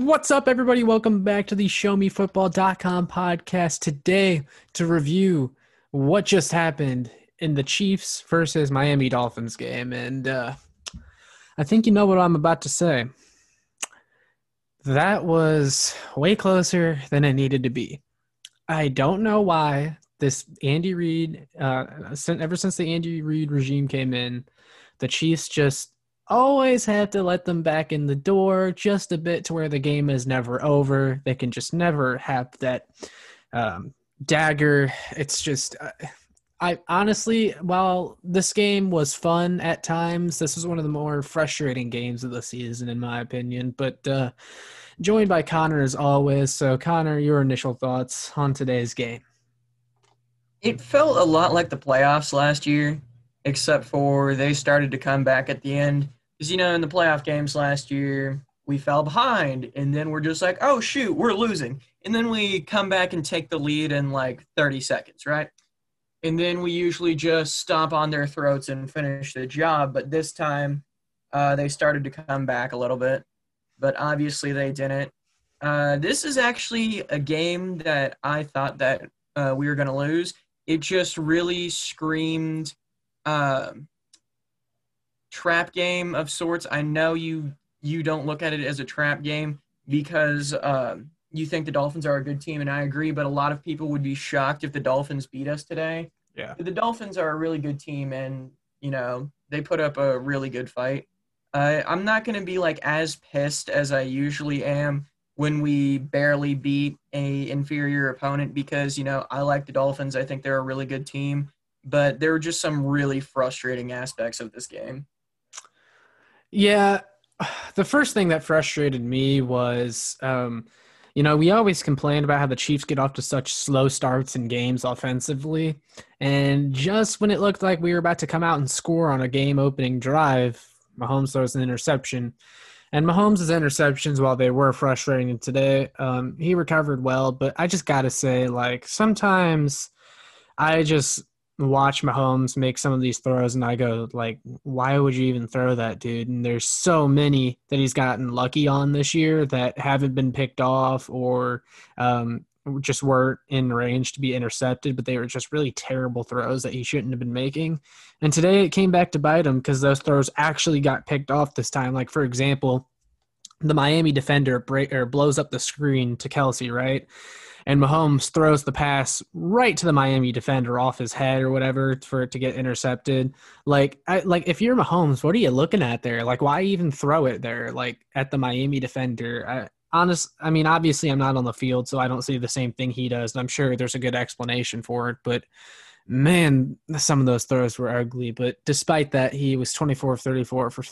What's up, everybody? Welcome back to the ShowMeFootball.com podcast. Today, to review what just happened in the Chiefs versus Miami Dolphins game. And I think you know what I'm about to say. That was way closer than it needed to be. I don't know why this Andy Reid, ever since the Andy Reid regime came in, the Chiefs just always have to let them back in the door just a bit to where the game is never over. They can just never have that dagger. It's just, I honestly, while this game was fun at times, this was one of the more frustrating games of the season, in my opinion. But joined by Connor as always. So, Connor, your initial thoughts on today's game? It felt a lot like the playoffs last year, except for they started to come back at the end. Because, in the playoff games last year, we fell behind, and then we're just like, oh, shoot, we're losing. And then we come back and take the lead in like 30 seconds, right? And then we usually just stomp on their throats and finish the job. But this time, they started to come back a little bit. But obviously they didn't. This is actually a game that I thought that we were going to lose. It just really screamed trap game of sorts. I know you don't look at it as a trap game because you think the Dolphins are a good team, and I agree, but a lot of people would be shocked if the Dolphins beat us today. Yeah. The Dolphins are a really good team, and, they put up a really good fight. I'm not going to be, as pissed as I usually am when we barely beat a inferior opponent because, I like the Dolphins. I think they're a really good team, but there were just some really frustrating aspects of this game. Yeah, the first thing that frustrated me was, we always complain about how the Chiefs get off to such slow starts in games offensively. And just when it looked like we were about to come out and score on a game-opening drive, Mahomes throws an interception. And Mahomes' interceptions, while they were frustrating today, he recovered well. But I just got to say, sometimes I just watch Mahomes make some of these throws and I go, why would you even throw that, dude? And there's so many that he's gotten lucky on this year that haven't been picked off or just weren't in range to be intercepted, but they were just really terrible throws that he shouldn't have been making. And today it came back to bite him because those throws actually got picked off this time. Like, for example, the Miami defender blows up the screen to Kelce, right? And Mahomes throws the pass right to the Miami defender off his head or whatever for it to get intercepted. If you're Mahomes, what are you looking at there? Why even throw it there, at the Miami defender? Obviously I'm not on the field, so I don't see the same thing he does. And I'm sure there's a good explanation for it, but man, some of those throws were ugly. But despite that, he was 24 of 34 for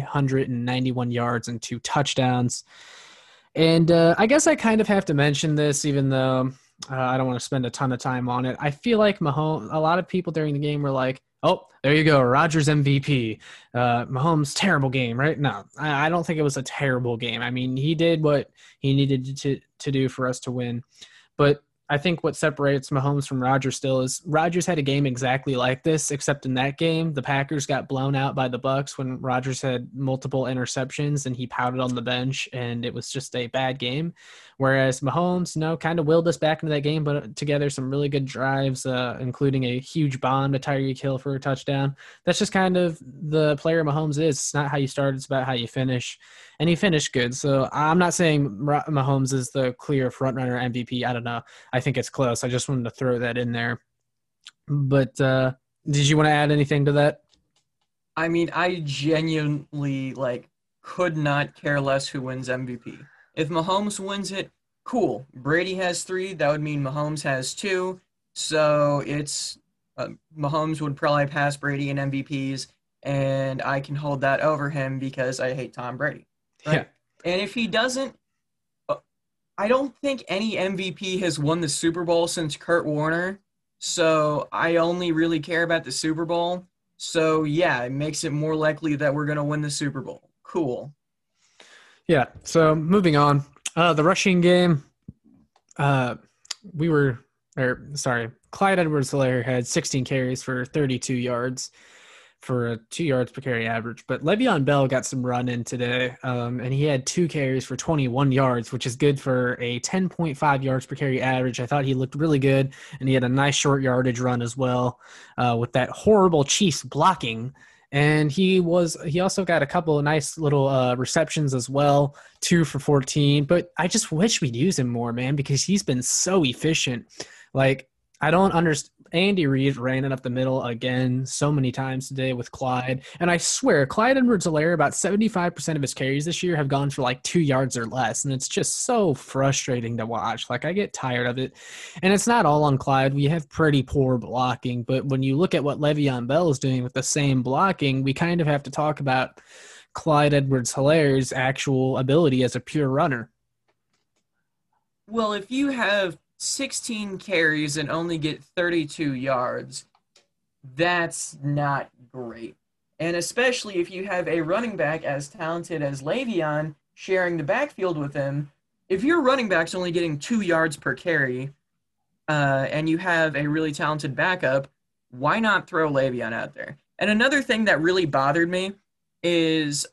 391 yards and 2 touchdowns. And I guess I kind of have to mention this, even though I don't want to spend a ton of time on it. I feel like Mahomes, a lot of people during the game were like, oh, there you go, Rodgers MVP. Mahomes, terrible game, right? No, I don't think it was a terrible game. I mean, he did what he needed to do for us to win. But I think what separates Mahomes from Rodgers still is Rodgers had a game exactly like this, except in that game, the Packers got blown out by the Bucs when Rodgers had multiple interceptions and he pouted on the bench, and it was just a bad game. Whereas Mahomes, kind of willed us back into that game, but together some really good drives, including a huge bomb to Tyreek Hill for a touchdown. That's just kind of the player Mahomes is. It's not how you start, it's about how you finish. And he finished good. So I'm not saying Mahomes is the clear frontrunner MVP. I don't know. I think it's close. I just wanted to throw that in there. But did you want to add anything to that? I mean, I genuinely, could not care less who wins MVP. If Mahomes wins it, cool. Brady has 3. That would mean Mahomes has 2. So it's Mahomes would probably pass Brady in MVPs, and I can hold that over him because I hate Tom Brady. Right? Yeah. And if he doesn't, I don't think any MVP has won the Super Bowl since Kurt Warner. So I only really care about the Super Bowl. So yeah, it makes it more likely that we're going to win the Super Bowl. Cool. Yeah. So moving on, the rushing game, Clyde Edwards-Helaire had 16 carries for 32 yards. for a 2 yards per carry average. But Le'Veon Bell got some run in today, and he had 2 carries for 21 yards, which is good for a 10.5 yards per carry average. I thought he looked really good, and he had a nice short yardage run as well with that horrible Chiefs blocking. And he also got a couple of nice little receptions as well, 2 for 14. But I just wish we'd use him more, man, because he's been so efficient. Like, I don't understand. Andy Reid ran it up the middle again so many times today with Clyde. And I swear, Clyde Edwards-Helaire, about 75% of his carries this year have gone for like 2 yards or less. And it's just so frustrating to watch. Like, I get tired of it. And it's not all on Clyde. We have pretty poor blocking. But when you look at what Le'Veon Bell is doing with the same blocking, we kind of have to talk about Clyde Edwards-Helaire's actual ability as a pure runner. Well, if you have 16 carries and only get 32 yards, that's not great. And especially if you have a running back as talented as Le'Veon sharing the backfield with him, if your running back's only getting 2 yards per carry and you have a really talented backup, why not throw Le'Veon out there? And another thing that really bothered me is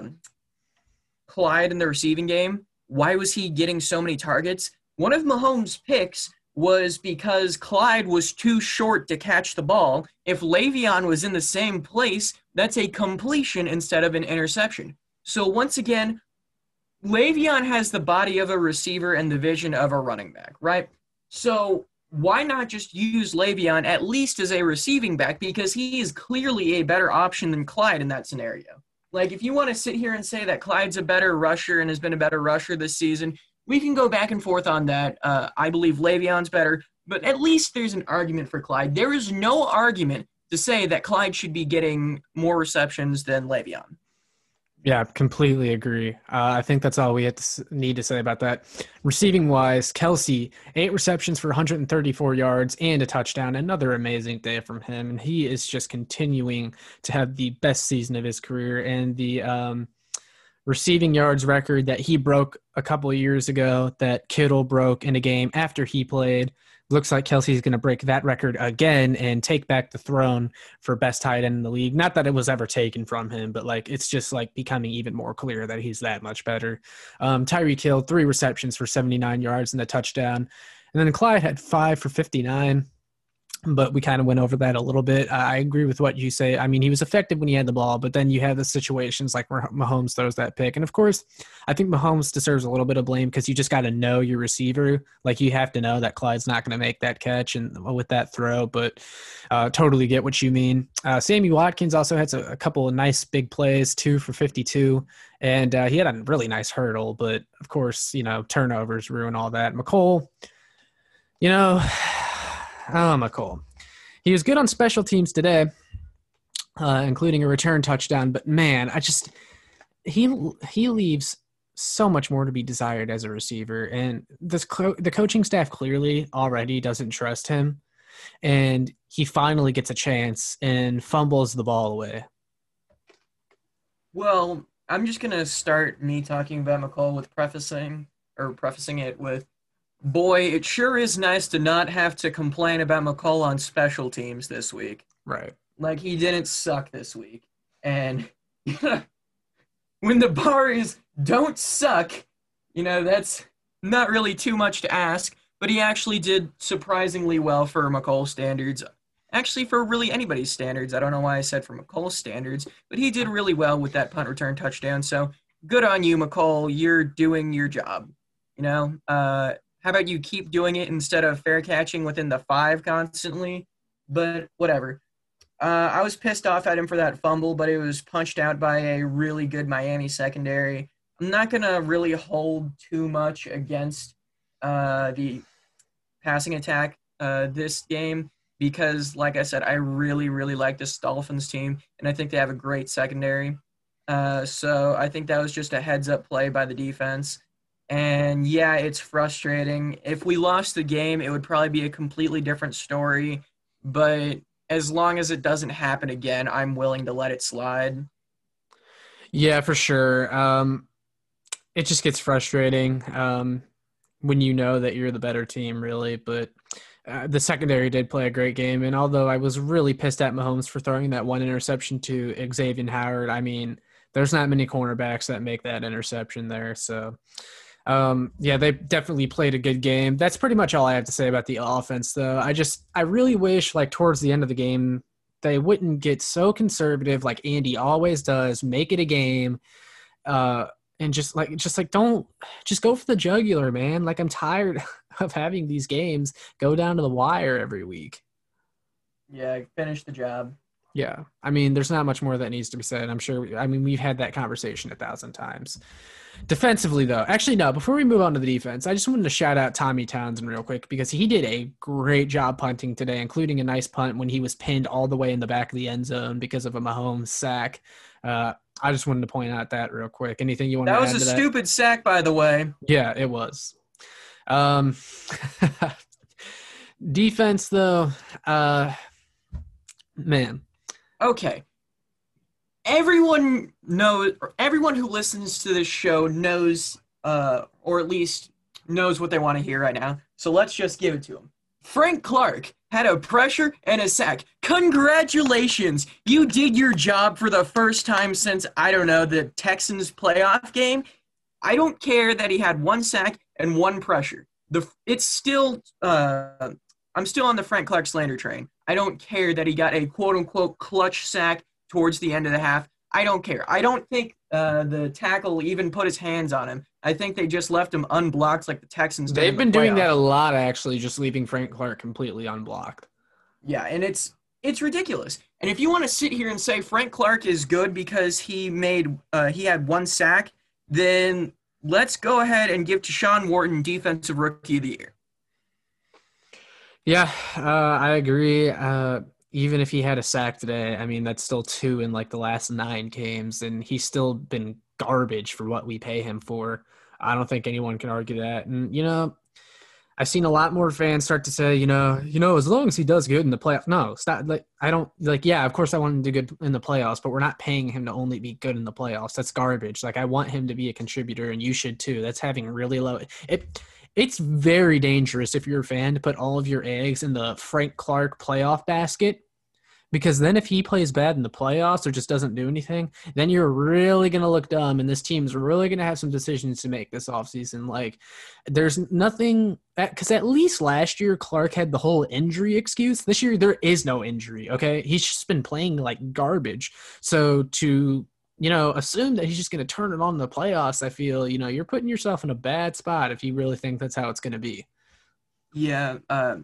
Clyde in the receiving game. Why was he getting so many targets? One of Mahomes' picks was because Clyde was too short to catch the ball. If Le'Veon was in the same place, that's a completion instead of an interception. So once again, Le'Veon has the body of a receiver and the vision of a running back, right? So why not just use Le'Veon at least as a receiving back, because he is clearly a better option than Clyde in that scenario. Like, if you want to sit here and say that Clyde's a better rusher and has been a better rusher this season, we can go back and forth on that. I believe Le'Veon's better, but at least there's an argument for Clyde. There is no argument to say that Clyde should be getting more receptions than Le'Veon. Yeah, completely agree. I think that's all we need to say about that. Receiving wise, Kelce, 8 receptions for 134 yards and a touchdown. Another amazing day from him. And he is just continuing to have the best season of his career. And the receiving yards record that he broke a couple of years ago that Kittle broke in a game after he played. Looks like Kelce's going to break that record again and take back the throne for best tight end in the league. Not that it was ever taken from him, but like it's just like becoming even more clear that he's that much better. Tyreek Hill, 3 receptions for 79 yards and a touchdown. And then Clyde had 5 for 59. But we kind of went over that a little bit. I agree with what you say. I mean, he was effective when he had the ball, but then you have the situations like where Mahomes throws that pick. And of course, I think Mahomes deserves a little bit of blame because you just got to know your receiver. Like, you have to know that Clyde's not going to make that catch and with that throw, but totally get what you mean. Sammy Watkins also has a couple of nice big plays, 2 for 52. And he had a really nice hurdle, but of course, turnovers ruin all that. McColl, McColl. He was good on special teams today, including a return touchdown. But man, he leaves so much more to be desired as a receiver, and the coaching staff clearly already doesn't trust him. And he finally gets a chance and fumbles the ball away. Well, I'm just gonna start me talking about McColl with prefacing it with, boy, it sure is nice to not have to complain about McColl on special teams this week. Right. Like, he didn't suck this week. And when the bar is don't suck, that's not really too much to ask. But he actually did surprisingly well for McColl standards. Actually, for really anybody's standards. I don't know why I said for McColl's standards. But he did really well with that punt return touchdown. So good on you, McColl. You're doing your job. How about you keep doing it instead of fair catching within the 5 constantly? But whatever. I was pissed off at him for that fumble, but it was punched out by a really good Miami secondary. I'm not going to really hold too much against the passing attack this game because, like I said, I really, really like this Dolphins team, and I think they have a great secondary. So I think that was just a heads-up play by the defense. And yeah, it's frustrating. If we lost the game, it would probably be a completely different story. But as long as it doesn't happen again, I'm willing to let it slide. Yeah, for sure. It just gets frustrating when you know that you're the better team, really. But The secondary did play a great game, and although I was really pissed at Mahomes for throwing that one interception to Xavier Howard, I mean, there's not many cornerbacks that make that interception there. So, yeah, they definitely played a good game. That's pretty much all I have to say about the offense, though. I really wish, like, towards the end of the game, they wouldn't get so conservative like Andy always does, make it a game, and just don't just go for the jugular, man. Like, I'm tired of having these games go down to the wire every week. Yeah, finish the job. Yeah. I mean, there's not much more that needs to be said. I'm sure. I mean, we've had that conversation 1,000 times. Defensively, though, actually, no, before we move on to the defense, I just wanted to shout out Tommy Townsend real quick because he did a great job punting today, including a nice punt when he was pinned all the way in the back of the end zone because of a Mahomes sack. I just wanted to point out that real quick. Anything you want to add to that? That was a stupid sack, by the way. Yeah, it was. Defense, though, man. Okay. Everyone who listens to this show knows, or at least knows what they want to hear right now. So let's just give it to them. Frank Clark had a pressure and a sack. Congratulations. You did your job for the first time since, I don't know, the Texans playoff game. I don't care that he had one sack and one pressure. It's still, I'm still on the Frank Clark slander train. I don't care that he got a quote-unquote clutch sack towards the end of the half. I don't care. I don't think the tackle even put his hands on him. I think they just left him unblocked like the Texans did. They've been doing that a lot, actually, just leaving Frank Clark completely unblocked. Yeah, and it's ridiculous. And if you want to sit here and say Frank Clark is good because he had one sack, then let's go ahead and give Tershawn Wharton Defensive Rookie of the Year. Yeah, I agree. Even if he had a sack today, I mean, that's still 2 in like the last 9 games, and he's still been garbage for what we pay him for. I don't think anyone can argue that. And, I've seen a lot more fans start to say, as long as he does good in the playoffs. No, stop. Yeah, of course I want him to do good in the playoffs, but we're not paying him to only be good in the playoffs. That's garbage. Like, I want him to be a contributor, and you should too. That's having really low – It's very dangerous if you're a fan to put all of your eggs in the Frank Clark playoff basket, because then if he plays bad in the playoffs or just doesn't do anything, then you're really going to look dumb, and this team's really going to have some decisions to make this offseason. Like, there's nothing – because at least last year Clark had the whole injury excuse. This year there is no injury, okay? He's just been playing like garbage. So to – assume that he's just going to turn it on in the playoffs, I feel, you're putting yourself in a bad spot if you really think that's how it's going to be. Yeah,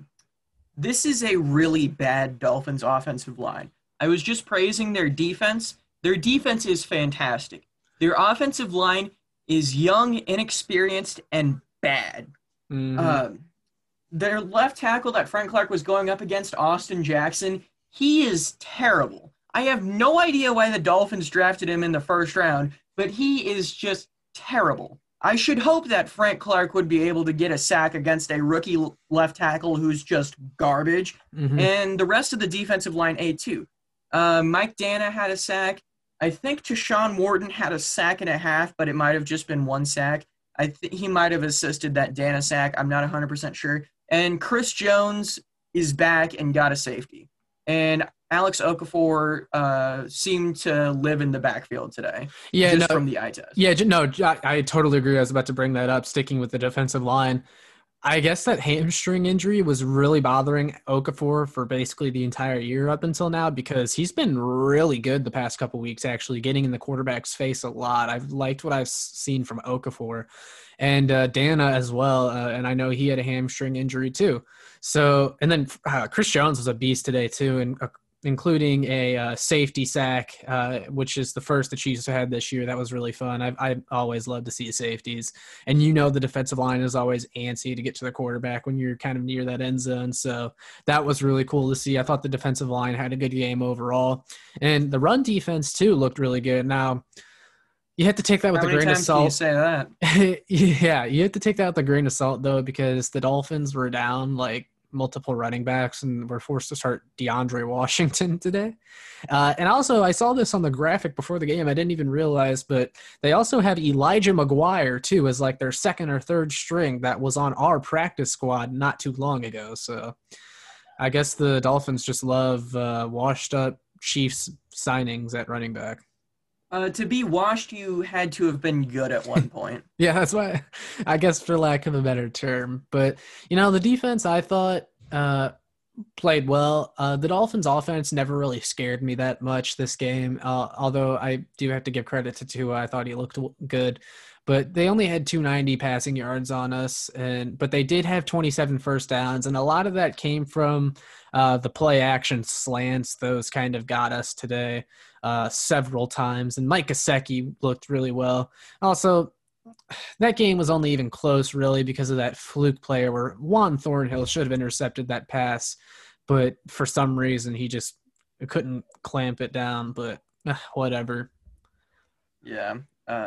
this is a really bad Dolphins offensive line. I was just praising their defense. Their defense is fantastic. Their offensive line is young, inexperienced, and bad. Mm-hmm. Their left tackle that Frank Clark was going up against, Austin Jackson, he is terrible. I have no idea why the Dolphins drafted him in the first round, but he is just terrible. I should hope that Frank Clark would be able to get a sack against a rookie left tackle who's just garbage, and the rest of the defensive line ate too. Mike Dana had a sack. I think Tershawn Wharton had a sack and a half, but it might have just been one sack. I think he might have assisted that Dana sack. I'm not 100% sure. And Chris Jones is back and got a safety. And Alex Okafor seemed to live in the backfield today. Yeah, from the eye test. Yeah, no, I totally agree. I was about to bring that up, sticking with the defensive line. I guess that hamstring injury was really bothering Okafor for basically the entire year up until now, because he's been really good the past couple weeks, actually getting in the quarterback's face a lot. I've liked what I've seen from Okafor and Dana as well. And I know he had a hamstring injury too. So, and then Chris Jones was a beast today too, and including a safety sack, which is the first the Chiefs have had this year. That was really fun. I always love to see safeties. And the defensive line is always antsy to get to the quarterback when you're kind of near that end zone. So that was really cool to see. I thought the defensive line had a good game overall. And the run defense, too, looked really good. Now, you have to take that with a grain of salt. How many times can you say that? Yeah, you have to take that with a grain of salt, though, because the Dolphins were down like multiple running backs, and we're forced to start DeAndre Washington today. And also, I saw this on the graphic before the game. I didn't even realize, but they also have Elijah McGuire, too, as like their second or third string that was on our practice squad not too long ago. So I guess the Dolphins just love washed-up Chiefs signings at running back. To be washed, you had to have been good at one point. Yeah, that's why, I guess, for lack of a better term. But, the defense, I thought, played well. The Dolphins' offense never really scared me that much this game, although I do have to give credit to Tua. I thought he looked good. But they only had 290 passing yards on us, but they did have 27 first downs, and a lot of that came from the play action slants. Those kind of got us today several times, and Mike Gesicki looked really well. Also, that game was only even close, really, because of that fluke play where Juan Thornhill should have intercepted that pass, but for some reason he just couldn't clamp it down, but whatever. Yeah.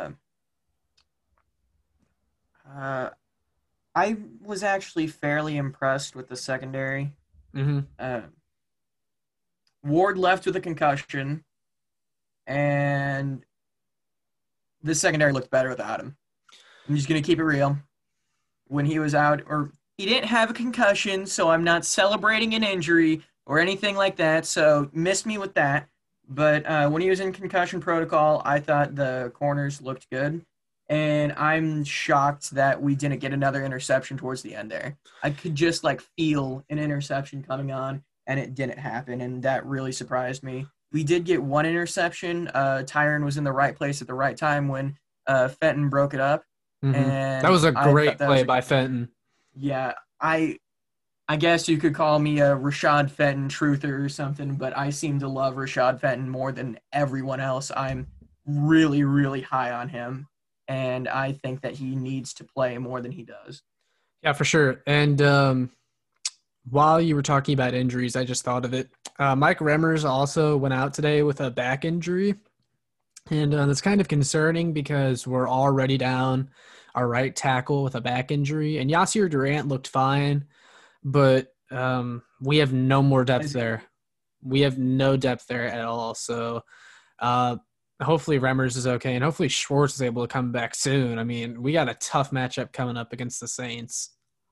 I was actually fairly impressed with the secondary. Mm-hmm. Ward left with a concussion, and the secondary looked better without him. I'm just going to keep it real. When he was out, or he didn't have a concussion, so I'm not celebrating an injury or anything like that, so missed me with that. But when he was in concussion protocol, I thought the corners looked good. And I'm shocked that we didn't get another interception towards the end there. I could just feel an interception coming on, and it didn't happen, and that really surprised me. We did get one interception. Tyron was in the right place at the right time when Fenton broke it up. Mm-hmm. And that was a great play by Fenton. Yeah, I guess you could call me a Rashad Fenton truther or something, but I seem to love Rashad Fenton more than everyone else. I'm really, really high on him. And I think that he needs to play more than he does. Yeah, for sure. And while you were talking about injuries, I just thought of it. Mike Remmers also went out today with a back injury. And that's kind of concerning because we're already down our right tackle with a back injury. And Yasir Durant looked fine, but we have no more depth there. We have no depth there at all. So hopefully Remmers is okay, and hopefully Schwartz is able to come back soon. I mean, we got a tough matchup coming up against the Saints.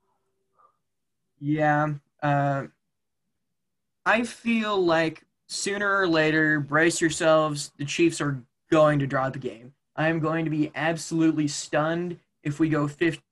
Yeah. I feel like sooner or later, brace yourselves, the Chiefs are going to draw the game. I am going to be absolutely stunned if we go 15.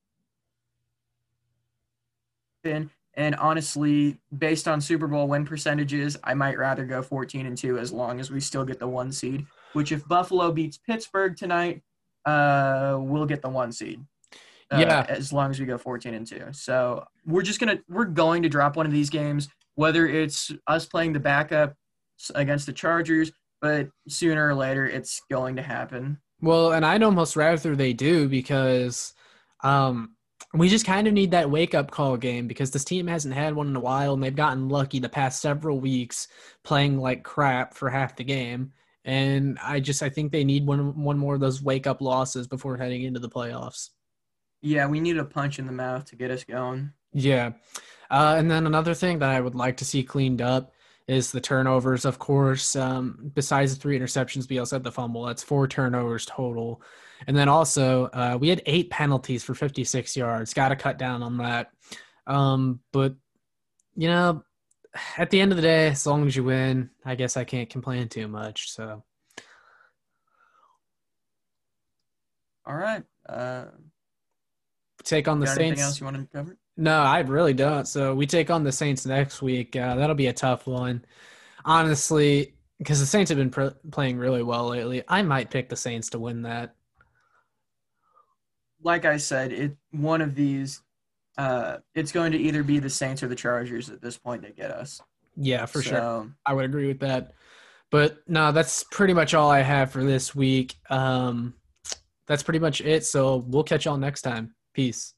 And honestly, based on Super Bowl win percentages, I might rather go 14-2 as long as we still get the 1 seed. Which, if Buffalo beats Pittsburgh tonight, we'll get the 1 seed. Yeah, as long as we go 14-2. So we're going to drop one of these games, whether it's us playing the backup against the Chargers, but sooner or later it's going to happen. Well, and I'd almost rather they do because we just kind of need that wake-up call game because this team hasn't had one in a while, and they've gotten lucky the past several weeks playing like crap for half the game. And I think they need one more of those wake-up losses before heading into the playoffs. Yeah, we need a punch in the mouth to get us going. Yeah. And then another thing that I would like to see cleaned up is the turnovers, of course. Besides the 3 interceptions, we also had the fumble. That's 4 turnovers total. And then also we had 8 penalties for 56 yards. Got to cut down on that. But, at the end of the day, as long as you win, I guess I can't complain too much. So, all right. Take on the Saints. Anything else you want to cover? No, I really don't. So we take on the Saints next week. That'll be a tough one, honestly, because the Saints have been playing really well lately. I might pick the Saints to win that. Like I said, one of these. It's going to either be the Saints or the Chargers at this point that get us. Yeah, for sure. I would agree with that. But no, that's pretty much all I have for this week. That's pretty much it. So we'll catch y'all next time. Peace.